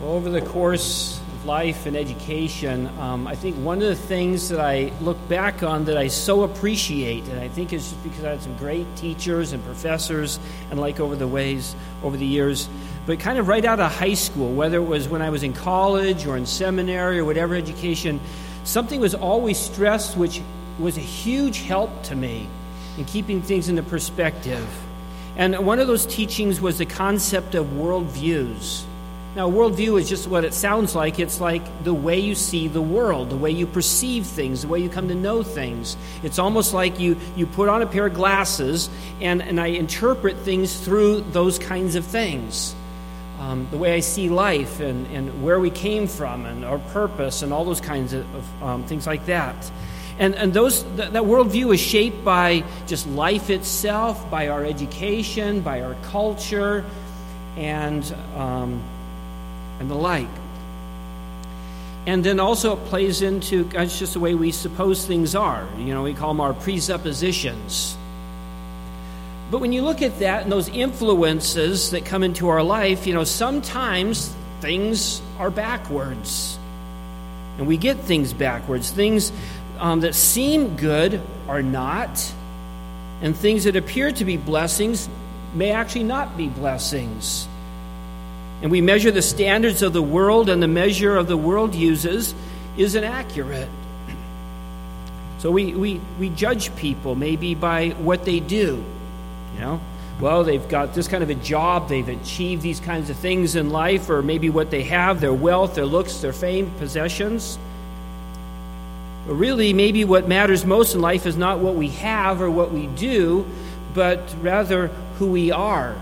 Over the course of life and education, I think one of the things that I look back on that I so appreciate, and I think it's just because I had some great teachers and professors and over the years, but kind of right out of high school, whether it was when I was in college or in seminary or whatever education, something was always stressed which was a huge help to me in keeping things into perspective. And one of those teachings was the concept of worldviews. Now, worldview is just what it sounds like. It's like the way you see the world, the way you perceive things, the way you come to know things. It's almost like you put on a pair of glasses, and I interpret things through those kinds of things. The way I see life and where we came from and our purpose and all those kinds of things like that. And that worldview is shaped by just life itself, by our education, by our culture, and the like. And then also it plays into, it's just the way we suppose things are. We call them our presuppositions. But when you look at that and those influences that come into our life, sometimes things are backwards. And we get things backwards. Things that seem good are not. And things that appear to be blessings may actually not be blessings. And we measure the standards of the world, and the measure of the world uses is inaccurate. So we judge people maybe by what they do. Well, they've got this kind of a job, they've achieved these kinds of things in life, or maybe what they have, their wealth, their looks, their fame, possessions. But really, maybe what matters most in life is not what we have or what we do, but rather who we are.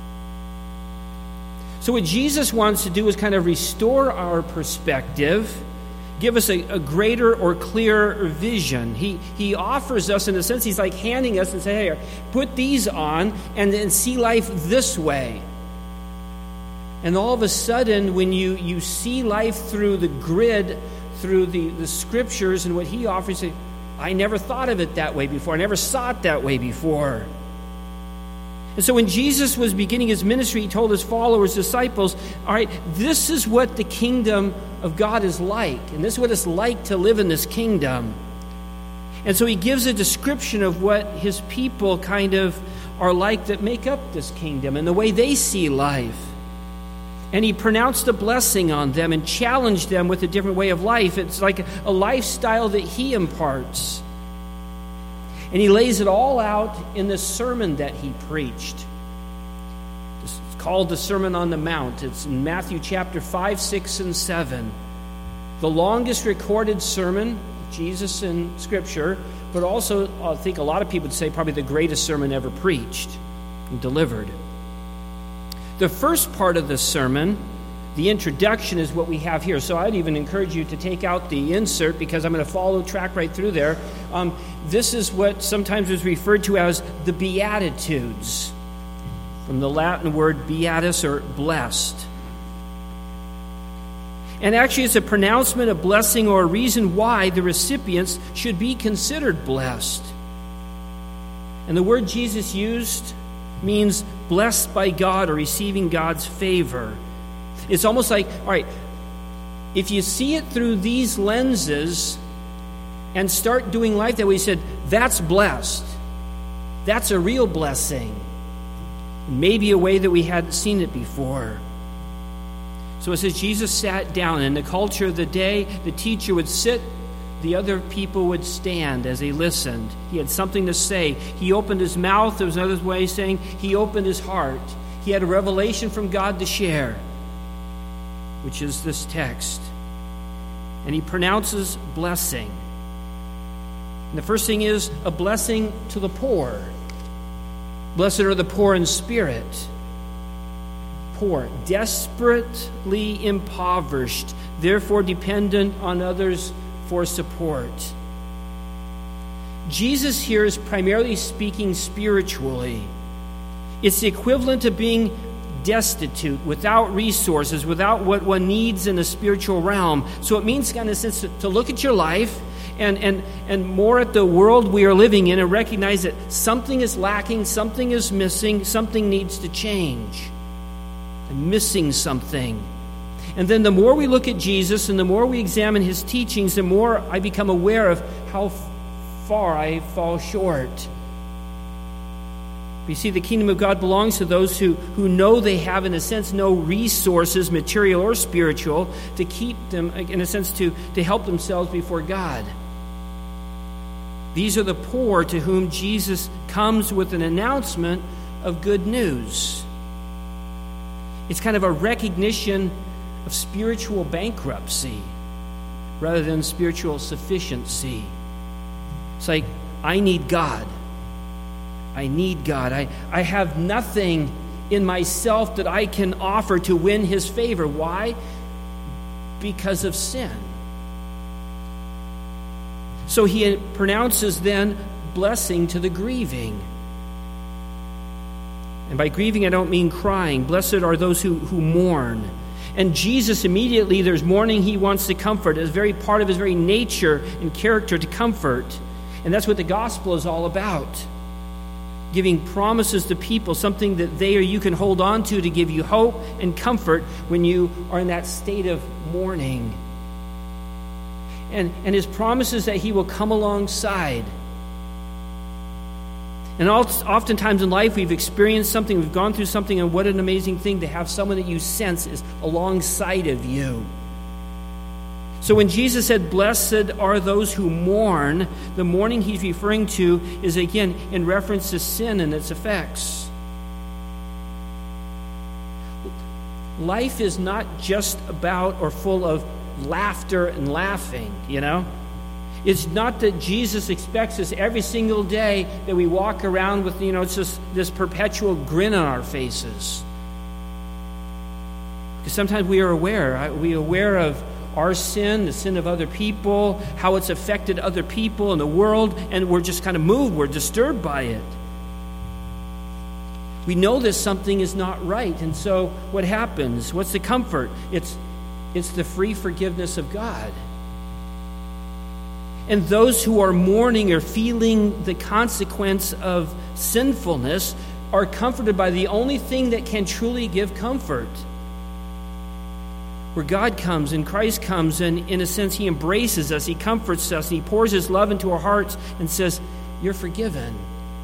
So what Jesus wants to do is kind of restore our perspective, give us a greater or clearer vision. He offers us, in a sense, he's like handing us and saying, hey, put these on and then see life this way. And all of a sudden, when you see life through the grid, through the scriptures and what he offers, you say, I never thought of it that way before. I never saw it that way before. And so when Jesus was beginning his ministry, he told his followers, disciples, all right, this is what the kingdom of God is like. And this is what it's like to live in this kingdom. And so he gives a description of what his people kind of are like that make up this kingdom and the way they see life. And he pronounced a blessing on them and challenged them with a different way of life. It's like a lifestyle that he imparts. And he lays it all out in the sermon that he preached. It's called the Sermon on the Mount. It's in Matthew chapter 5, 6, and 7. The longest recorded sermon of Jesus in Scripture, but also, I think a lot of people would say, probably the greatest sermon ever preached and delivered. The first part of the sermon, the introduction, is what we have here. So I'd even encourage you to take out the insert because I'm going to track right through there. This is what sometimes is referred to as the Beatitudes, from the Latin word beatus, or blessed. And actually it's a pronouncement of blessing or a reason why the recipients should be considered blessed. And the word Jesus used means blessed by God or receiving God's favor. It's almost like, all right, if you see it through these lenses and start doing life that way, he said, that's blessed. That's a real blessing. Maybe a way that we hadn't seen it before. So it says Jesus sat down. In the culture of the day, the teacher would sit, the other people would stand as they listened. He had something to say. He opened his mouth. There was another way of saying he opened his heart. He had a revelation from God to share, which is this text. And he pronounces blessing. And the first thing is a blessing to the poor. Blessed are the poor in spirit. Poor, desperately impoverished, therefore dependent on others for support. Jesus here is primarily speaking spiritually. It's the equivalent of being destitute, without resources, without what one needs in the spiritual realm. So it means, in a sense, to look at your life and more at the world we are living in and recognize that something is lacking, something is missing, something needs to change. I'm missing something. And then the more we look at Jesus and the more we examine his teachings, the more I become aware of how far I fall short. You see, the kingdom of God belongs to those who know they have, in a sense, no resources, material or spiritual, to keep them, in a sense, to help themselves before God. These are the poor to whom Jesus comes with an announcement of good news. It's kind of a recognition of spiritual bankruptcy rather than spiritual sufficiency. It's like, I need God. I need God. I have nothing in myself that I can offer to win his favor. Why? Because of sin. So he pronounces then blessing to the grieving. And by grieving, I don't mean crying. Blessed are those who mourn. And Jesus immediately, there's mourning he wants to comfort. It's very part of his very nature and character to comfort. And that's what the gospel is all about. Giving promises to people, something that they or you can hold on to give you hope and comfort when you are in that state of mourning. And his promise is that he will come alongside. And oftentimes in life we've experienced something, we've gone through something, and what an amazing thing to have someone that you sense is alongside of you. So when Jesus said, blessed are those who mourn, the mourning he's referring to is again in reference to sin and its effects. Life is not just about or full of laughter and laughing, you know? It's not that Jesus expects us every single day that we walk around with, it's just this perpetual grin on our faces. Because sometimes we are aware of our sin, the sin of other people, how it's affected other people in the world, and we're just kind of moved, we're disturbed by it. We know that something is not right, and so what happens? What's the comfort? It's the free forgiveness of God. And those who are mourning or feeling the consequence of sinfulness are comforted by the only thing that can truly give comfort. Where God comes and Christ comes, and in a sense he embraces us, he comforts us, and he pours his love into our hearts and says, you're forgiven.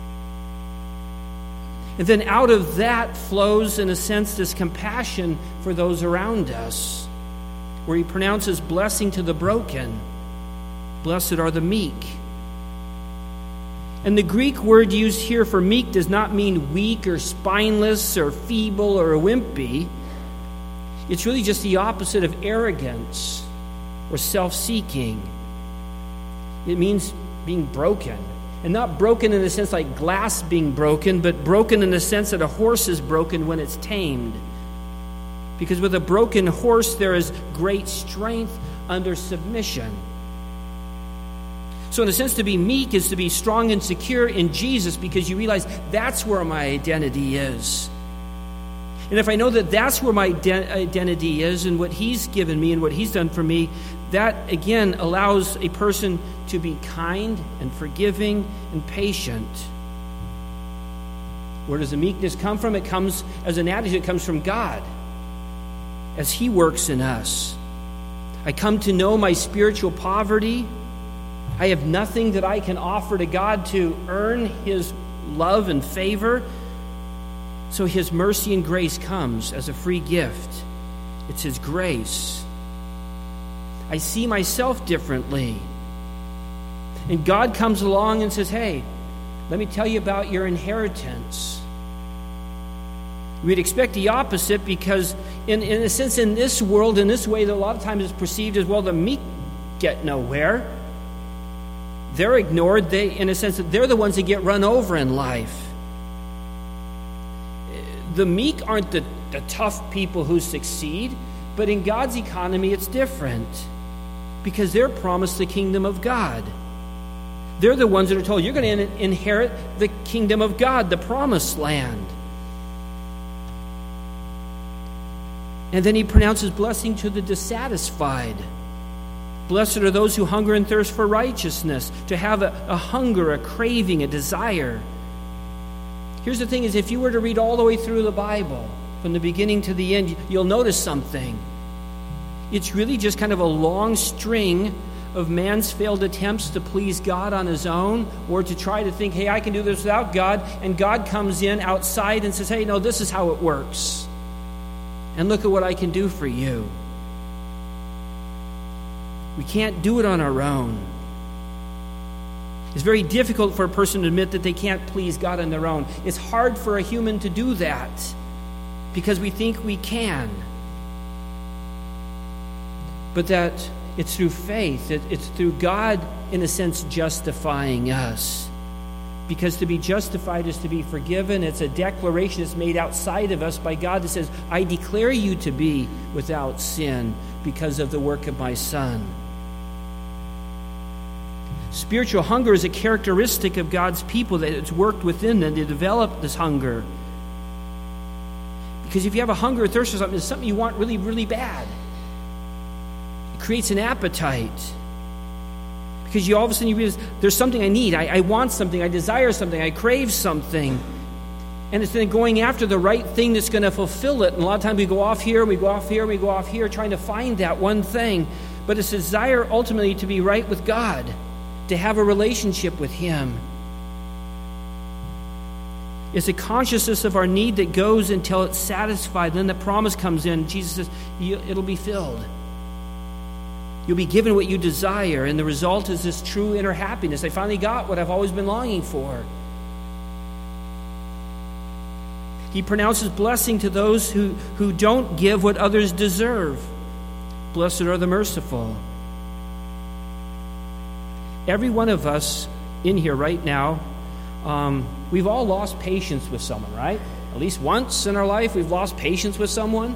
And then out of that flows, in a sense, this compassion for those around us, where he pronounces blessing to the broken. Blessed are the meek. And the Greek word used here for meek does not mean weak or spineless or feeble or wimpy. It's really just the opposite of arrogance or self-seeking. It means being broken. And not broken in the sense like glass being broken, but broken in the sense that a horse is broken when it's tamed. Because with a broken horse, there is great strength under submission. So in a sense, to be meek is to be strong and secure in Jesus, because you realize that's where my identity is. And if I know that that's where my identity is and what he's given me and what he's done for me, that again allows a person to be kind and forgiving and patient. Where does the meekness come from? It comes as an attitude. It comes from God as he works in us. I come to know my spiritual poverty. I have nothing that I can offer to God to earn his love and favor. So his mercy and grace comes as a free gift. It's his grace. I see myself differently. And God comes along and says, hey, let me tell you about your inheritance. We'd expect the opposite, because in a sense, in this world, in this way, that a lot of times it's perceived as, well, the meek get nowhere. They're ignored. In a sense, that they're the ones that get run over in life. The meek aren't the tough people who succeed, but in God's economy, it's different, because they're promised the kingdom of God. They're the ones that are told, you're going to inherit the kingdom of God, the promised land. And then he pronounces blessing to the dissatisfied. Blessed are those who hunger and thirst for righteousness, to have a hunger, a craving, a desire. Here's the thing is, if you were to read all the way through the Bible, from the beginning to the end, you'll notice something. It's really just kind of a long string of man's failed attempts to please God on his own, or to try to think, hey, I can do this without God, and God comes in outside and says, hey, no, this is how it works. And look at what I can do for you. We can't do it on our own. It's very difficult for a person to admit that they can't please God on their own. It's hard for a human to do that because we think we can. But that it's through faith, it's through God, in a sense, justifying us. Because to be justified is to be forgiven. It's a declaration that's made outside of us by God that says, I declare you to be without sin because of the work of my Son. Spiritual hunger is a characteristic of God's people, that it's worked within them to develop this hunger. Because if you have a hunger or thirst for something, it's something you want really, really bad. It creates an appetite. Because all of a sudden you realize, there's something I need. I want something. I desire something. I crave something. And it's then going after the right thing that's going to fulfill it. And a lot of times we go off here, we go off here, we go off here, trying to find that one thing. But it's a desire ultimately to be right with God, to have a relationship with Him. It's a consciousness of our need that goes until it's satisfied. Then the promise comes in. Jesus says, it'll be filled. You'll be given what you desire, and the result is this true inner happiness. I finally got what I've always been longing for. He pronounces blessing to those who don't give what others deserve. Blessed are the merciful. Every one of us in here right now, we've all lost patience with someone, right? At least once in our life, we've lost patience with someone.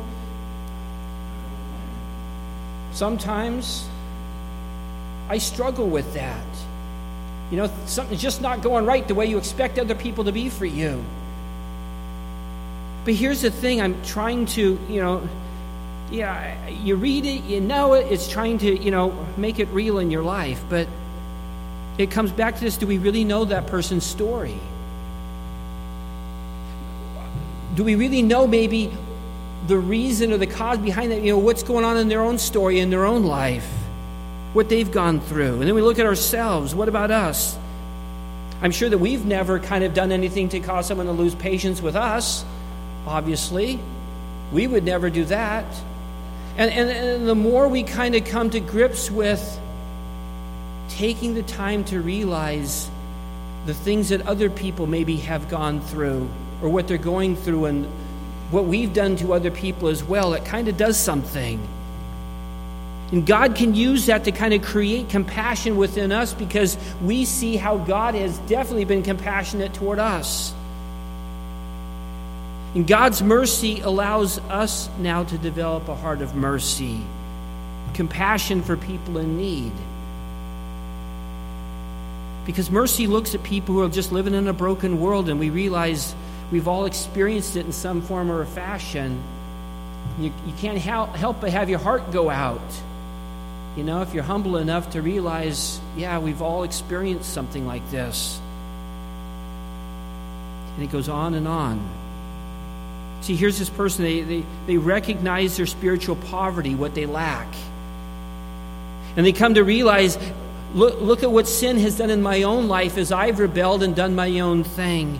Sometimes I struggle with that. You know, something's just not going right the way you expect other people to be for you. But here's the thing, I'm trying to, you read it, you know it, it's trying to, make it real in your life. But it comes back to this, do we really know that person's story? Do we really know maybe the reason or the cause behind that, what's going on in their own story, in their own life, what they've gone through? And then we look at ourselves. What about us? I'm sure that we've never kind of done anything to cause someone to lose patience with us, obviously. We would never do that. And the more we kind of come to grips with taking the time to realize the things that other people maybe have gone through, or what they're going through, and what we've done to other people as well, it kind of does something. And God can use that to kind of create compassion within us, because we see how God has definitely been compassionate toward us. And God's mercy allows us now to develop a heart of mercy, compassion for people in need. Because mercy looks at people who are just living in a broken world, and we realize we've all experienced it in some form or fashion. You can't help but have your heart go out. If you're humble enough to realize, yeah, we've all experienced something like this. And it goes on and on. See, here's this person, they recognize their spiritual poverty, what they lack. And they come to realize, look at what sin has done in my own life as I've rebelled and done my own thing.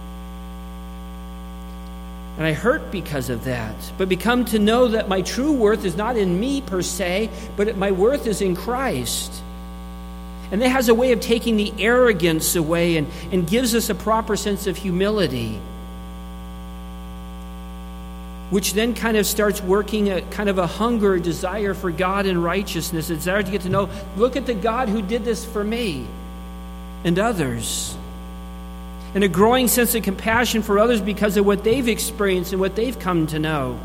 And I hurt because of that. But become to know that my true worth is not in me per se, but my worth is in Christ. And that has a way of taking the arrogance away and gives us a proper sense of humility, which then kind of starts working a kind of a hunger, a desire for God and righteousness, a desire to get to know, look at the God who did this for me and others. And a growing sense of compassion for others because of what they've experienced and what they've come to know.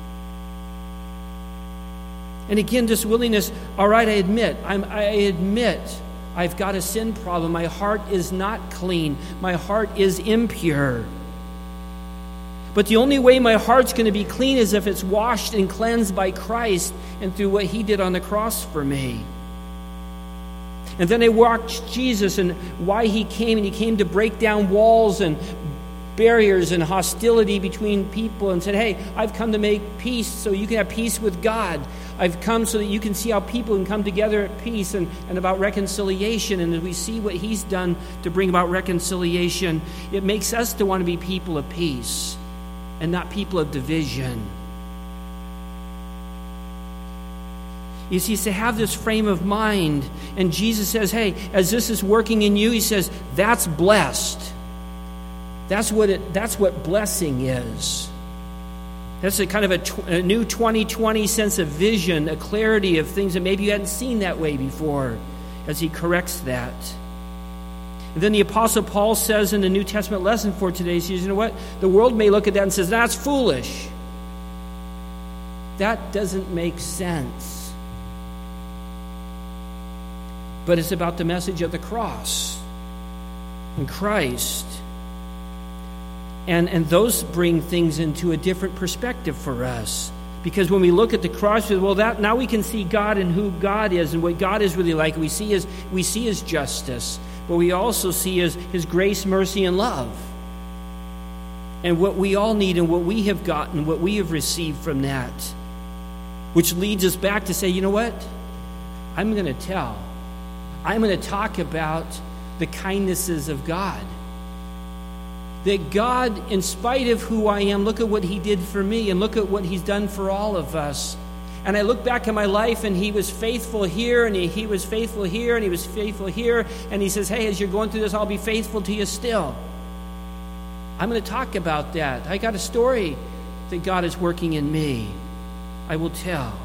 And again, this willingness, all right, I admit I've got a sin problem. My heart is not clean. My heart is impure. But the only way my heart's going to be clean is if it's washed and cleansed by Christ and through what He did on the cross for me. And then I watched Jesus and why He came, and He came to break down walls and barriers and hostility between people and said, hey, I've come to make peace so you can have peace with God. I've come so that you can see how people can come together at peace and about reconciliation. And as we see what he's done to bring about reconciliation, it makes us to want to be people of peace and not people of division. You see, to have this frame of mind, and Jesus says, hey, as this is working in you, he says, that's blessed. That's what blessing is. That's a kind of a new 2020 sense of vision, a clarity of things that maybe you hadn't seen that way before, as he corrects that. And then the Apostle Paul says in the New Testament lesson for today, he says, you know what? The world may look at that and says, that's foolish. That doesn't make sense. But it's about the message of the cross and Christ. And those bring things into a different perspective for us. Because when we look at the cross, well, now we can see God and who God is and what God is really like. We see his justice, but we also see his grace, mercy, and love. And what we all need and what we have gotten, what we have received from that. Which leads us back to say, you know what? I'm going to tell. I'm going to talk about the kindnesses of God. That God, in spite of who I am, look at what he did for me and look at what he's done for all of us. And I look back at my life and he was faithful here and he was faithful here and he was faithful here. And he says, hey, as you're going through this, I'll be faithful to you still. I'm going to talk about that. I got a story that God is working in me. I will tell.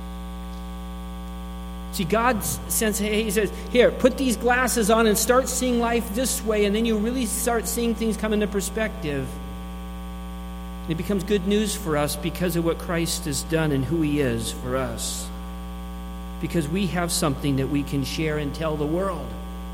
See, God says, he says, here, put these glasses on and start seeing life this way, and then you really start seeing things come into perspective. It becomes good news for us because of what Christ has done and who he is for us. Because we have something that we can share and tell the world.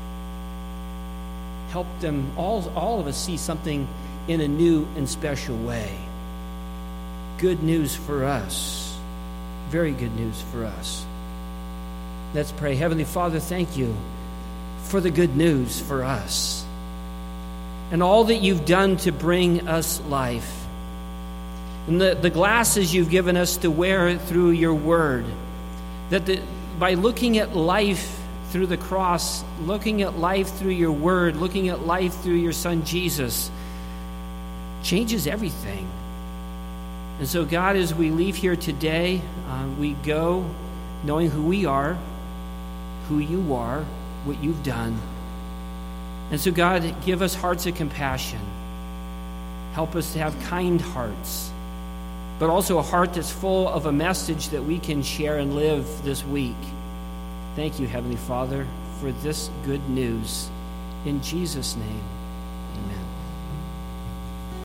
Help them, all of us, see something in a new and special way. Good news for us. Very good news for us. Let's pray. Heavenly Father, thank you for the good news for us and all that you've done to bring us life. And the glasses you've given us to wear through your word. That by looking at life through the cross, looking at life through your word, looking at life through your son Jesus, changes everything. And so, God, as we leave here today, we go knowing who we are, who you are, what you've done. And so, God, give us hearts of compassion. Help us to have kind hearts, but also a heart that's full of a message that we can share and live this week. Thank you, Heavenly Father, for this good news. In Jesus' name, amen.